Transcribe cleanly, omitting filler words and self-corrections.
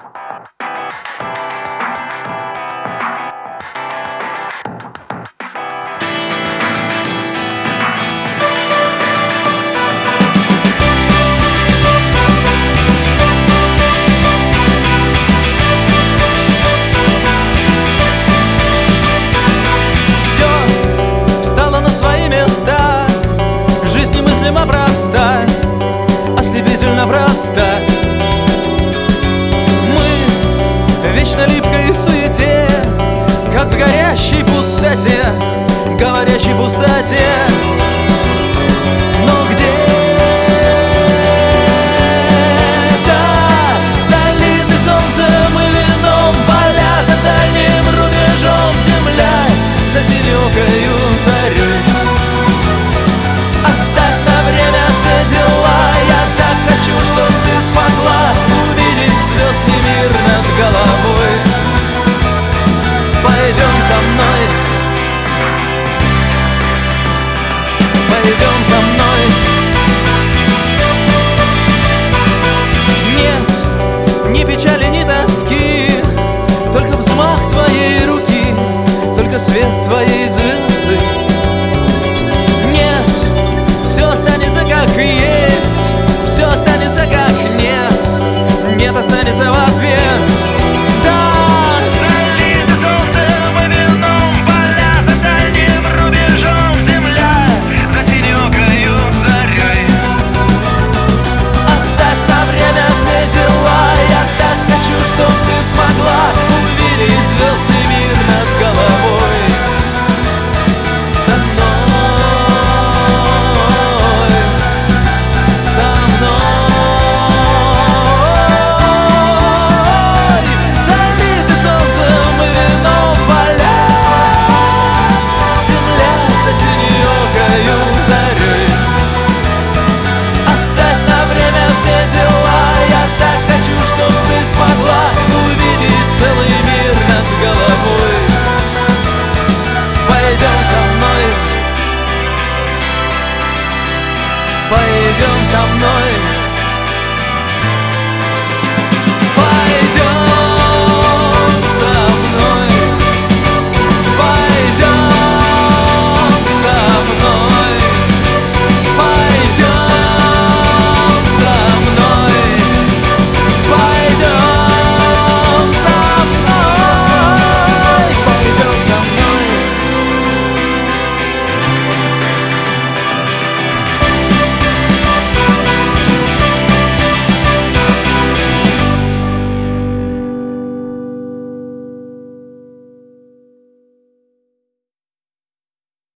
Жизнь немыслимо проста, ослепительно проста. Мы в вечно липкой суете, как в горящей пустоте, говорящей пустоте. Но где-то залиты солнцем и вином поля, за дальним рубежом земля, за синёкою зарей. Оставь на время все дела, я так хочу, чтоб ты смогла увидеть звездный мир над головой. Пойдем со мной, пойдем со мной. Нет ни печали, ни тоски, только взмах твоей руки, только свет твоей звезды. Все останется как есть, все останется как нет, нет останется в ответ. Да, залиты солнцем и вином поля, за дальним рубежом земля, за синёкою зарей. Оставь на время все дела, я так хочу, чтоб ты смогла увидеть звездный мир над головой. Со мной. Пойдем со мной.